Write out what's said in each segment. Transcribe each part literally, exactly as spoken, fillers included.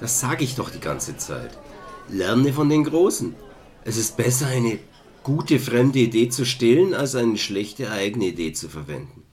Das sage ich doch die ganze Zeit. Lerne von den Großen. Es ist besser, eine gute fremde Idee zu stehlen, als eine schlechte eigene Idee zu verwenden.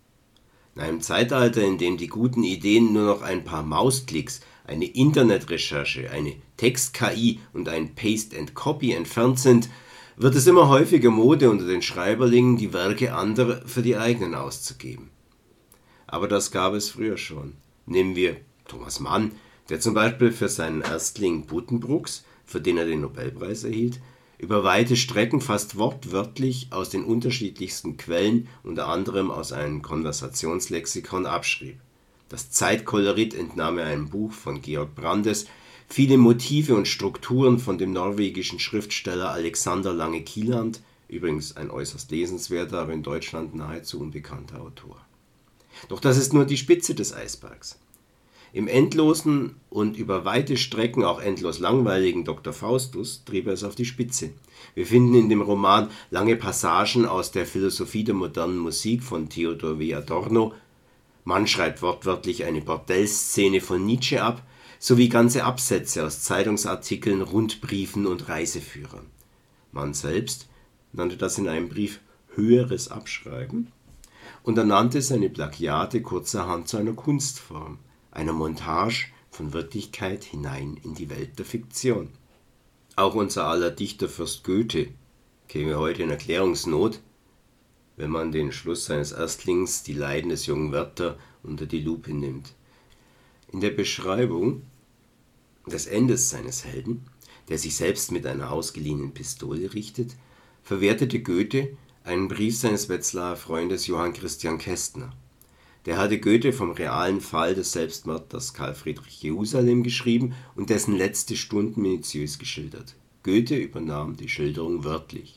In einem Zeitalter, in dem die guten Ideen nur noch ein paar Mausklicks, eine Internetrecherche, eine Text-K I und ein Paste and Copy entfernt sind, wird es immer häufiger Mode unter den Schreiberlingen, die Werke anderer für die eigenen auszugeben. Aber das gab es früher schon. Nehmen wir Thomas Mann, der zum Beispiel für seinen Erstling Buddenbrooks, für den er den Nobelpreis erhielt, über weite Strecken fast wortwörtlich aus den unterschiedlichsten Quellen, unter anderem aus einem Konversationslexikon, abschrieb. Das Zeitkolorit entnahm er einem Buch von Georg Brandes, viele Motive und Strukturen von dem norwegischen Schriftsteller Alexander Lange Kielland, übrigens ein äußerst lesenswerter, aber in Deutschland nahezu unbekannter Autor. Doch das ist nur die Spitze des Eisbergs. Im endlosen und über weite Strecken auch endlos langweiligen Doktor Faustus trieb er es auf die Spitze. Wir finden in dem Roman lange Passagen aus der Philosophie der modernen Musik von Theodor W. Adorno. Mann schreibt wortwörtlich eine Bordellszene von Nietzsche ab, sowie ganze Absätze aus Zeitungsartikeln, Rundbriefen und Reiseführern. Mann selbst nannte das in einem Brief höheres Abschreiben und ernannte seine Plagiate kurzerhand zu einer Kunstform, einer Montage von Wirklichkeit hinein in die Welt der Fiktion. Auch unser aller Dichterfürst Goethe käme heute in Erklärungsnot, wenn man den Schluss seines Erstlings, die Leiden des jungen Werther, unter die Lupe nimmt. In der Beschreibung des Endes seines Helden, der sich selbst mit einer ausgeliehenen Pistole richtet, verwertete Goethe einen Brief seines Wetzlarer Freundes Johann Christian Kästner. Der hatte Goethe vom realen Fall des Selbstmörders Karl Friedrich Jerusalem geschrieben und dessen letzte Stunden minutiös geschildert. Goethe übernahm die Schilderung wörtlich.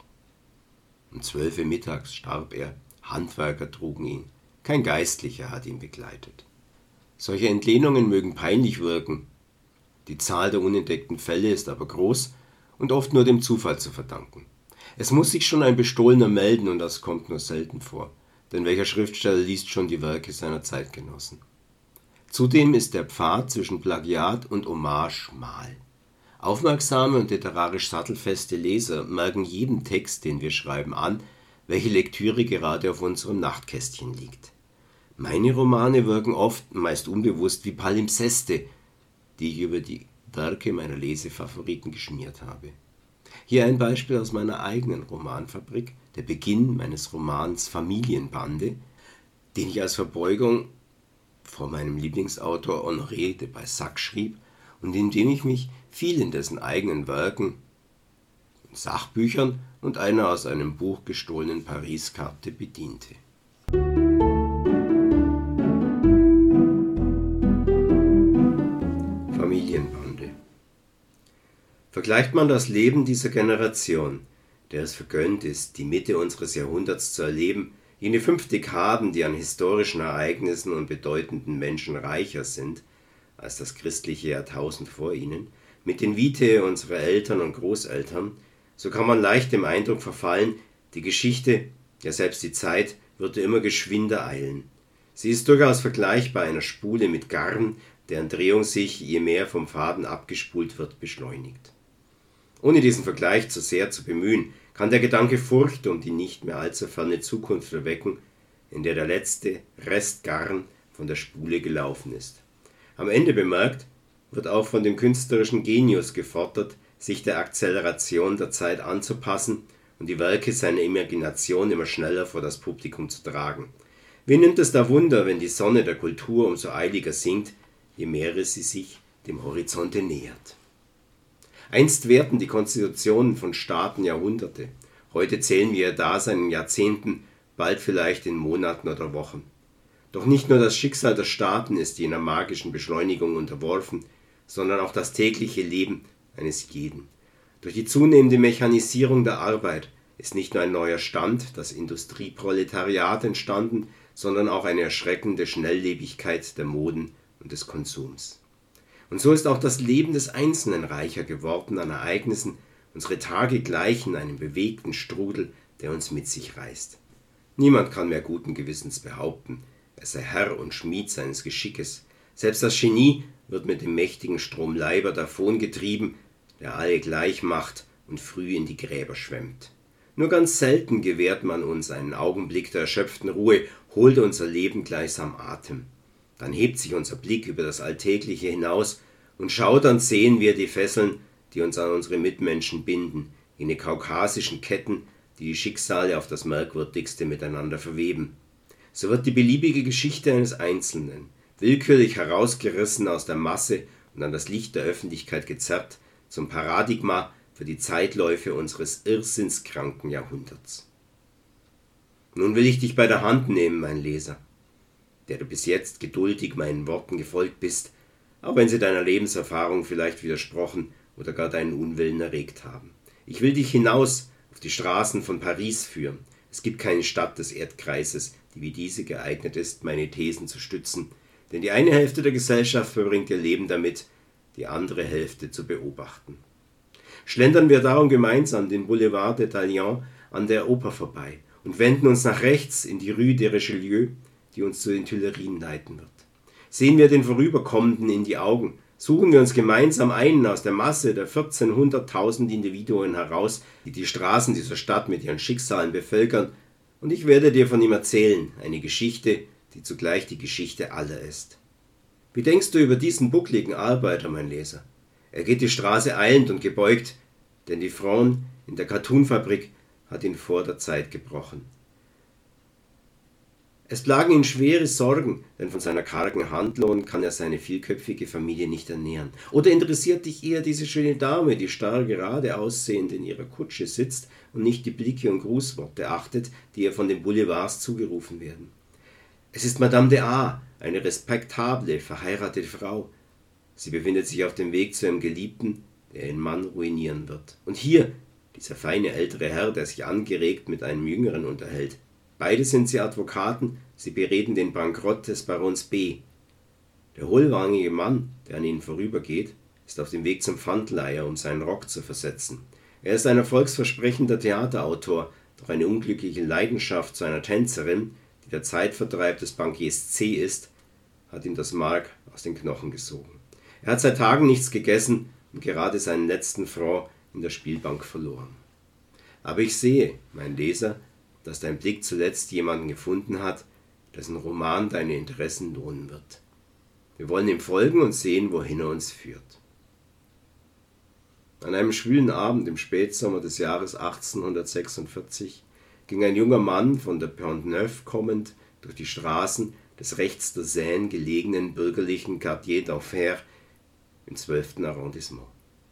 Um zwölf Uhr mittags starb er, Handwerker trugen ihn, kein Geistlicher hat ihn begleitet. Solche Entlehnungen mögen peinlich wirken, die Zahl der unentdeckten Fälle ist aber groß und oft nur dem Zufall zu verdanken. Es muss sich schon ein Bestohlener melden und das kommt nur selten vor. Denn welcher Schriftsteller liest schon die Werke seiner Zeitgenossen? Zudem ist der Pfad zwischen Plagiat und Hommage schmal. Aufmerksame und literarisch sattelfeste Leser merken jedem Text, den wir schreiben, an, welche Lektüre gerade auf unserem Nachtkästchen liegt. Meine Romane wirken oft, meist unbewusst, wie Palimpseste, die ich über die Werke meiner Lesefavoriten geschmiert habe. Hier ein Beispiel aus meiner eigenen Romanfabrik, der Beginn meines Romans Familienbande, den ich als Verbeugung vor meinem Lieblingsautor Honoré de Balzac schrieb und in dem ich mich viel in dessen eigenen Werken, Sachbüchern und einer aus einem Buch gestohlenen Pariskarte bediente. Familienbande. Vergleicht man das Leben dieser Generation, der es vergönnt ist, die Mitte unseres Jahrhunderts zu erleben, jene fünf Dekaden, die an historischen Ereignissen und bedeutenden Menschen reicher sind als das christliche Jahrtausend vor ihnen, mit den Vitae unserer Eltern und Großeltern, so kann man leicht dem Eindruck verfallen, die Geschichte, ja selbst die Zeit, würde immer geschwinder eilen. Sie ist durchaus vergleichbar einer Spule mit Garn, deren Drehung sich, je mehr vom Faden abgespult wird, beschleunigt. Ohne diesen Vergleich zu sehr zu bemühen, kann der Gedanke Furcht um die nicht mehr allzu ferne Zukunft erwecken, in der der letzte Rest Garn von der Spule gelaufen ist. Am Ende bemerkt, wird auch von dem künstlerischen Genius gefordert, sich der Akzeleration der Zeit anzupassen und die Werke seiner Imagination immer schneller vor das Publikum zu tragen. Wen nimmt es da Wunder, wenn die Sonne der Kultur umso eiliger sinkt, je mehr sie sich dem Horizonte nähert. Einst währten die Konstitutionen von Staaten Jahrhunderte. Heute zählen wir ihr Dasein in Jahrzehnten, bald vielleicht in Monaten oder Wochen. Doch nicht nur das Schicksal der Staaten ist jener magischen Beschleunigung unterworfen, sondern auch das tägliche Leben eines jeden. Durch die zunehmende Mechanisierung der Arbeit ist nicht nur ein neuer Stand, das Industrieproletariat, entstanden, sondern auch eine erschreckende Schnelllebigkeit der Moden und des Konsums. Und so ist auch das Leben des Einzelnen reicher geworden an Ereignissen, unsere Tage gleichen einem bewegten Strudel, der uns mit sich reißt. Niemand kann mehr guten Gewissens behaupten, er sei Herr und Schmied seines Geschickes, Selbst das Genie wird mit dem mächtigen Strom Leiber davongetrieben, der alle gleich macht und früh in die Gräber schwemmt. Nur ganz selten gewährt man uns einen Augenblick der erschöpften Ruhe, holt unser Leben gleichsam Atem. Dann hebt sich unser Blick über das Alltägliche hinaus und schaudernd sehen wir die Fesseln, die uns an unsere Mitmenschen binden, jene kaukasischen Ketten, die die Schicksale auf das Merkwürdigste miteinander verweben. So wird die beliebige Geschichte eines Einzelnen, willkürlich herausgerissen aus der Masse und an das Licht der Öffentlichkeit gezerrt, zum Paradigma für die Zeitläufe unseres irrsinnskranken Jahrhunderts. Nun will ich dich bei der Hand nehmen, mein Leser, der du bis jetzt geduldig meinen Worten gefolgt bist, auch wenn sie deiner Lebenserfahrung vielleicht widersprochen oder gar deinen Unwillen erregt haben. Ich will dich hinaus auf die Straßen von Paris führen. Es gibt keine Stadt des Erdkreises, die wie diese geeignet ist, meine Thesen zu stützen, denn die eine Hälfte der Gesellschaft verbringt ihr Leben damit, die andere Hälfte zu beobachten. Schlendern wir darum gemeinsam den Boulevard des Italiens an der Oper vorbei und wenden uns nach rechts in die Rue de Richelieu, die uns zu den Tuilerien leiten wird. Sehen wir den Vorüberkommenden in die Augen, suchen wir uns gemeinsam einen aus der Masse der vierzehnhunderttausend Individuen heraus, die die Straßen dieser Stadt mit ihren Schicksalen bevölkern, und ich werde dir von ihm erzählen, eine Geschichte, die zugleich die Geschichte aller ist. Wie denkst du über diesen buckligen Arbeiter, mein Leser? Er geht die Straße eilend und gebeugt, denn die Frauen in der Cartoonfabrik hat ihn vor der Zeit gebrochen. Es plagen ihn schwere Sorgen, denn von seiner kargen Handlohn kann er seine vielköpfige Familie nicht ernähren. Oder interessiert dich eher diese schöne Dame, die starr gerade aussehend in ihrer Kutsche sitzt und nicht die Blicke und Grußworte achtet, die ihr von den Boulevards zugerufen werden? Es ist Madame de A., eine respektable, verheiratete Frau. Sie befindet sich auf dem Weg zu einem Geliebten, der ihren Mann ruinieren wird. Und hier, dieser feine ältere Herr, der sich angeregt mit einem Jüngeren unterhält. Beide sind sie Advokaten, sie bereden den Bankrott des Barons B. Der hohlwangige Mann, der an ihnen vorübergeht, ist auf dem Weg zum Pfandleiher, um seinen Rock zu versetzen. Er ist ein erfolgsversprechender Theaterautor, doch eine unglückliche Leidenschaft zu einer Tänzerin, die der Zeitvertreib des Bankiers C. ist, hat ihm das Mark aus den Knochen gesogen. Er hat seit Tagen nichts gegessen und gerade seinen letzten Franc in der Spielbank verloren. Aber ich sehe, mein Leser, dass dein Blick zuletzt jemanden gefunden hat, dessen Roman deine Interessen lohnen wird. Wir wollen ihm folgen und sehen, wohin er uns führt. An einem schwülen Abend im Spätsommer des Jahres achtzehnhundertsechsundvierzig ging ein junger Mann von der Pont Neuf kommend durch die Straßen des rechts der Seine gelegenen bürgerlichen Quartier d'Enfer im zwölften Arrondissement.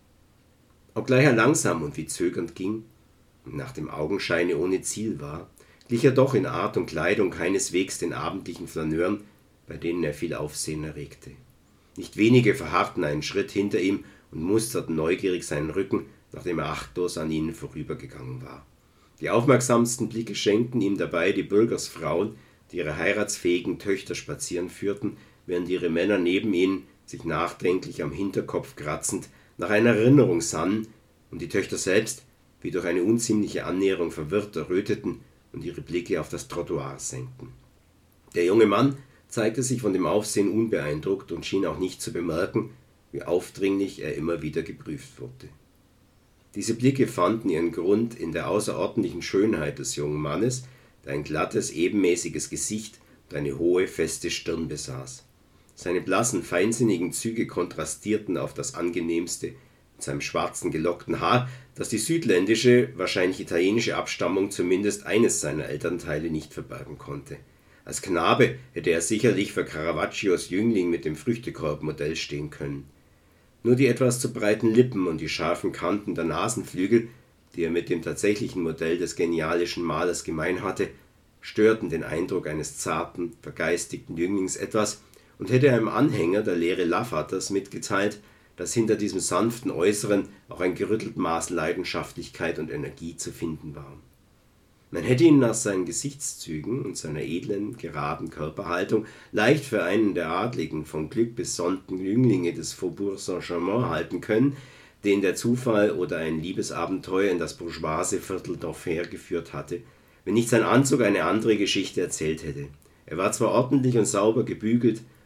Obgleich er langsam und wie zögernd ging und nach dem Augenscheine ohne Ziel war, glich er doch in Art und Kleidung keineswegs den abendlichen Flaneuren, bei denen er viel Aufsehen erregte. Nicht wenige verharrten einen Schritt hinter ihm und musterten neugierig seinen Rücken, nachdem er achtlos an ihnen vorübergegangen war. Die aufmerksamsten Blicke schenkten ihm dabei die Bürgersfrauen, die ihre heiratsfähigen Töchter spazieren führten, während ihre Männer neben ihnen, sich nachdenklich am Hinterkopf kratzend, nach einer Erinnerung sannen und die Töchter selbst, wie durch eine unziemliche Annäherung verwirrt erröteten und ihre Blicke auf das Trottoir senkten. Der junge Mann zeigte sich von dem Aufsehen unbeeindruckt und schien auch nicht zu bemerken, wie aufdringlich er immer wieder geprüft wurde. Diese Blicke fanden ihren Grund in der außerordentlichen Schönheit des jungen Mannes, der ein glattes, ebenmäßiges Gesicht und eine hohe, feste Stirn besaß. Seine blassen, feinsinnigen Züge kontrastierten auf das angenehmste mit seinem schwarzen, gelockten Haar, das die südländische, wahrscheinlich italienische Abstammung zumindest eines seiner Elternteile nicht verbergen konnte. Als Knabe hätte er sicherlich für Caravaggios Jüngling mit dem Früchtekorbmodell stehen können. Nur die etwas zu breiten Lippen und die scharfen Kanten der Nasenflügel, die er mit dem tatsächlichen Modell des genialischen Malers gemein hatte, störten den Eindruck eines zarten, vergeistigten Jünglings etwas und hätte einem Anhänger der Lehre Lavatters mitgeteilt, dass hinter diesem sanften Äußeren auch ein gerüttelt Maß Leidenschaftlichkeit und Energie zu finden war. Man hätte ihn nach seinen Gesichtszügen und seiner edlen, geraden Körperhaltung leicht für einen der adligen, von Glück besonnten Jünglinge des Faubourg Saint-Germain halten können, den der Zufall oder ein Liebesabenteuer in das bourgeoise Viertel d'Enfer geführt hatte, wenn nicht sein Anzug eine andere Geschichte erzählt hätte. Er war zwar ordentlich und sauber gebügelt,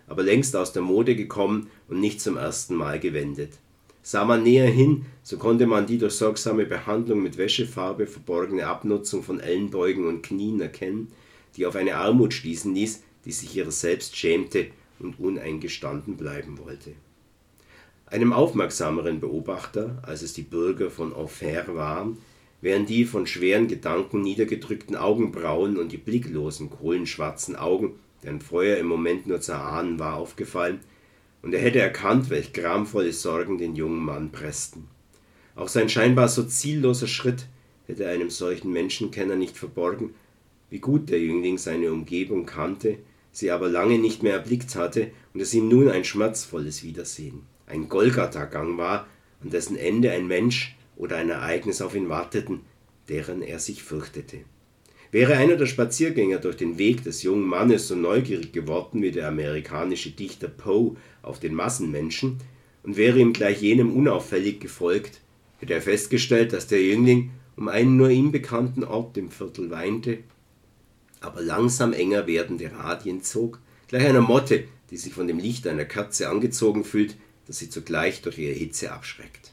aber längst aus der Mode gekommen und nicht zum ersten Mal gewendet. Sah man näher hin, so konnte man die durch sorgsame Behandlung mit Wäschefarbe verborgene Abnutzung von Ellenbeugen und Knien erkennen, die auf eine Armut schließen ließ, die sich ihrer selbst schämte und uneingestanden bleiben wollte. Einem aufmerksameren Beobachter, als es die Bürger von Enfer waren, wären die von schweren Gedanken niedergedrückten Augenbrauen und die blicklosen, kohlenschwarzen Augen, deren Feuer im Moment nur zu erahnen war, aufgefallen, und er hätte erkannt, welch gramvolle Sorgen den jungen Mann pressten. Auch sein scheinbar so zielloser Schritt hätte einem solchen Menschenkenner nicht verborgen, wie gut der Jüngling seine Umgebung kannte, sie aber lange nicht mehr erblickt hatte und es ihm nun ein schmerzvolles Wiedersehen, ein Golgatha-Gang war, an dessen Ende ein Mensch oder ein Ereignis auf ihn warteten, deren er sich fürchtete. Wäre einer der Spaziergänger durch den Weg des jungen Mannes so neugierig geworden wie der amerikanische Dichter Poe auf den Massenmenschen und wäre ihm gleich jenem unauffällig gefolgt, hätte er festgestellt, dass der Jüngling um einen nur ihm bekannten Ort im Viertel weinte, aber langsam enger werdende Radien zog, gleich einer Motte, die sich von dem Licht einer Kerze angezogen fühlt, dass sie zugleich durch ihre Hitze abschreckt.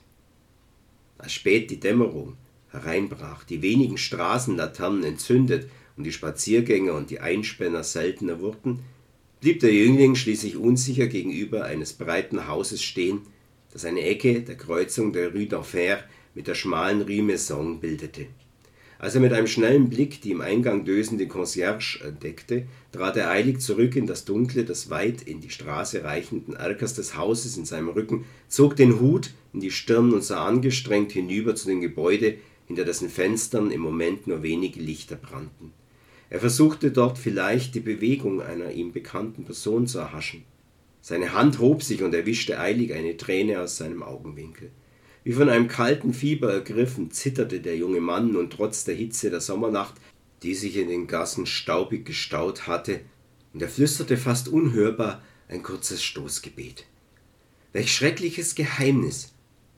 Als spät die Dämmerung hereinbrach, die wenigen Straßenlaternen entzündet und die Spaziergänger und die Einspänner seltener wurden, blieb der Jüngling schließlich unsicher gegenüber eines breiten Hauses stehen, das eine Ecke der Kreuzung der Rue d'Enfer mit der schmalen Rue Maison bildete. Als er mit einem schnellen Blick die im Eingang dösende Concierge entdeckte, trat er eilig zurück in das Dunkle des weit in die Straße reichenden Erkers des Hauses in seinem Rücken, zog den Hut in die Stirn und sah angestrengt hinüber zu dem Gebäude, hinter dessen Fenstern im Moment nur wenige Lichter brannten. Er versuchte dort vielleicht die Bewegung einer ihm bekannten Person zu erhaschen. Seine Hand hob sich und er wischte eilig eine Träne aus seinem Augenwinkel. Wie von einem kalten Fieber ergriffen, zitterte der junge Mann und trotz der Hitze der Sommernacht, die sich in den Gassen staubig gestaut hatte, und er flüsterte fast unhörbar ein kurzes Stoßgebet. Welch schreckliches Geheimnis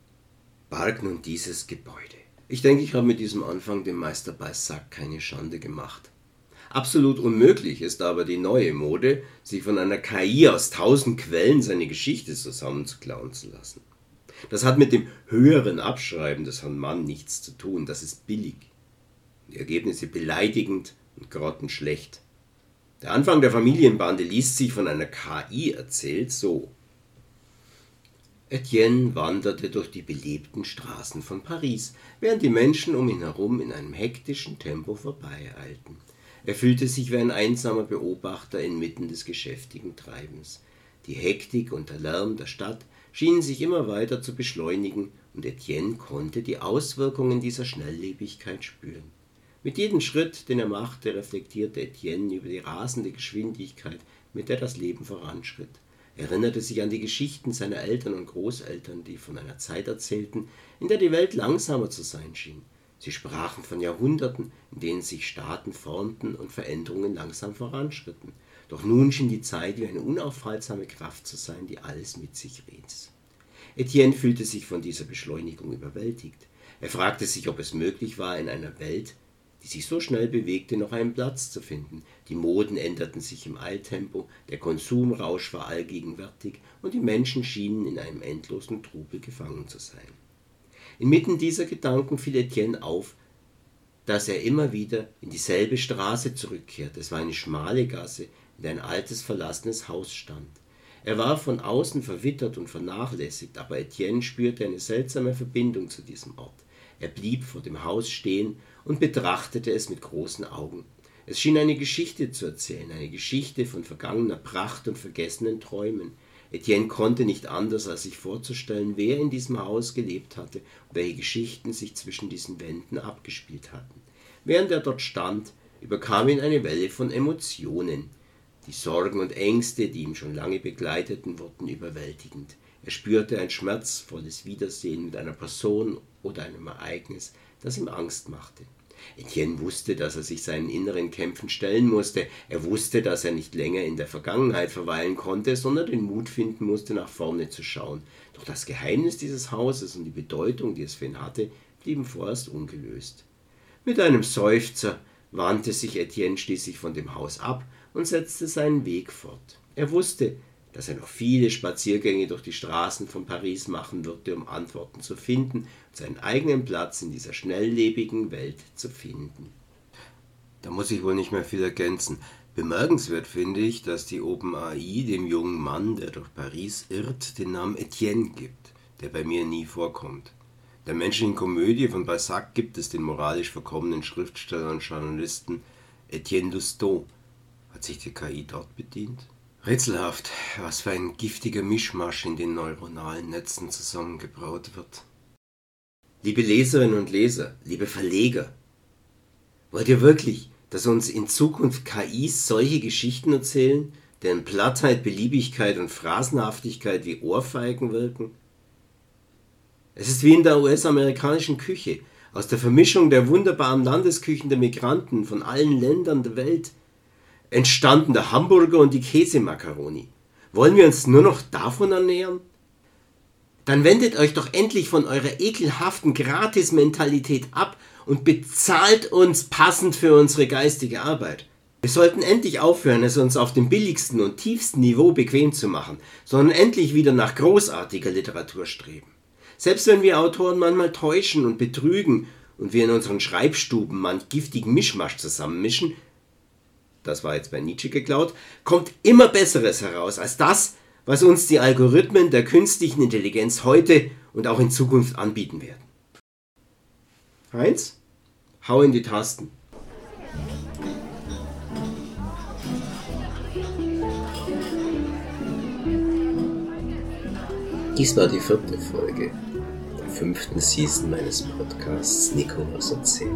barg nun dieses Gebäude. Ich denke, ich habe mit diesem Anfang dem Meister Balzac keine Schande gemacht. Absolut unmöglich ist aber die neue Mode, sich von einer K I aus tausend Quellen seine Geschichte zusammenzuklauen zu lassen. Das hat mit dem höheren Abschreiben des Herrn Mann nichts zu tun, das ist billig. Die Ergebnisse beleidigend und grottenschlecht. Der Anfang der Familienbande liest sich von einer K I erzählt so. Etienne wanderte durch die belebten Straßen von Paris, während die Menschen um ihn herum in einem hektischen Tempo vorbeieilten. Er fühlte sich wie ein einsamer Beobachter inmitten des geschäftigen Treibens. Die Hektik und der Lärm der Stadt schienen sich immer weiter zu beschleunigen, und Etienne konnte die Auswirkungen dieser Schnelllebigkeit spüren. Mit jedem Schritt, den er machte, reflektierte Etienne über die rasende Geschwindigkeit, mit der das Leben voranschritt. Er erinnerte sich an die Geschichten seiner Eltern und Großeltern, die von einer Zeit erzählten, in der die Welt langsamer zu sein schien. Sie sprachen von Jahrhunderten, in denen sich Staaten formten und Veränderungen langsam voranschritten. Doch nun schien die Zeit wie eine unaufhaltsame Kraft zu sein, die alles mit sich riss. Etienne fühlte sich von dieser Beschleunigung überwältigt. Er fragte sich, ob es möglich war, in einer Welt, die sich so schnell bewegte, noch einen Platz zu finden. Die Moden änderten sich im Eiltempo, der Konsumrausch war allgegenwärtig und die Menschen schienen in einem endlosen Trubel gefangen zu sein. Inmitten dieser Gedanken fiel Etienne auf, dass er immer wieder in dieselbe Straße zurückkehrte. Es war eine schmale Gasse, in der ein altes, verlassenes Haus stand. Er war von außen verwittert und vernachlässigt, aber Etienne spürte eine seltsame Verbindung zu diesem Ort. Er blieb vor dem Haus stehen und betrachtete es mit großen Augen. Es schien eine Geschichte zu erzählen, eine Geschichte von vergangener Pracht und vergessenen Träumen. Etienne konnte nicht anders, als sich vorzustellen, wer in diesem Haus gelebt hatte und welche Geschichten sich zwischen diesen Wänden abgespielt hatten. Während er dort stand, überkam ihn eine Welle von Emotionen. Die Sorgen und Ängste, die ihn schon lange begleiteten, wurden überwältigend. Er spürte ein schmerzvolles Wiedersehen mit einer Person oder einem Ereignis, das ihm Angst machte. Etienne wusste, dass er sich seinen inneren Kämpfen stellen musste. Er wusste, dass er nicht länger in der Vergangenheit verweilen konnte, sondern den Mut finden musste, nach vorne zu schauen. Doch das Geheimnis dieses Hauses und die Bedeutung, die es für ihn hatte, blieben vorerst ungelöst. Mit einem Seufzer wandte sich Etienne schließlich von dem Haus ab und setzte seinen Weg fort. Er wusste, dass er noch viele Spaziergänge durch die Straßen von Paris machen würde, um Antworten zu finden und seinen eigenen Platz in dieser schnelllebigen Welt zu finden. Da muss ich wohl nicht mehr viel ergänzen. Bemerkenswert finde ich, dass die OpenAI dem jungen Mann, der durch Paris irrt, den Namen Etienne gibt, der bei mir nie vorkommt. Der menschlichen Komödie von Balzac gibt es den moralisch verkommenen Schriftsteller und Journalisten Etienne Lousteau. Hat sich die K I dort bedient? Rätselhaft, was für ein giftiger Mischmasch in den neuronalen Netzen zusammengebraut wird. Liebe Leserinnen und Leser, liebe Verleger, wollt ihr wirklich, dass uns in Zukunft K Is solche Geschichten erzählen, deren Plattheit, Beliebigkeit und Phrasenhaftigkeit wie Ohrfeigen wirken? Es ist wie in der U S-amerikanischen Küche, aus der Vermischung der wunderbaren Landesküchen der Migranten von allen Ländern der Welt, entstanden der Hamburger und die Käsemakaroni. Wollen wir uns nur noch davon ernähren? Dann wendet euch doch endlich von eurer ekelhaften Gratis-Mentalität ab und bezahlt uns passend für unsere geistige Arbeit. Wir sollten endlich aufhören, es uns auf dem billigsten und tiefsten Niveau bequem zu machen, sondern endlich wieder nach großartiger Literatur streben. Selbst wenn wir Autoren manchmal täuschen und betrügen und wir in unseren Schreibstuben manch giftigen Mischmasch zusammenmischen, das war jetzt bei Nietzsche geklaut, kommt immer Besseres heraus als das, was uns die Algorithmen der künstlichen Intelligenz heute und auch in Zukunft anbieten werden. Heinz, hau in die Tasten. Dies war die vierte Folge der fünften Season meines Podcasts Nikolaus erzählt.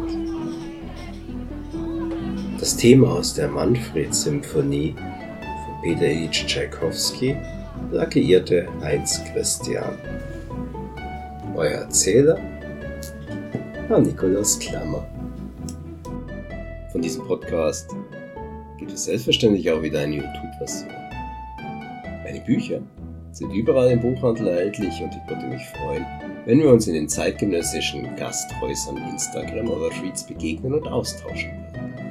Das Thema aus der Manfred-Symphonie von Peter Ilyich Tschaikowski plagiierte Heinz Christian. Euer Erzähler war Nikolaus Klammer. Von diesem Podcast gibt es selbstverständlich auch wieder eine YouTube-Version. Meine Bücher sind überall im Buchhandel erhältlich und ich würde mich freuen, wenn wir uns in den zeitgenössischen Gasthäusern Instagram oder Threads begegnen und austauschen würden.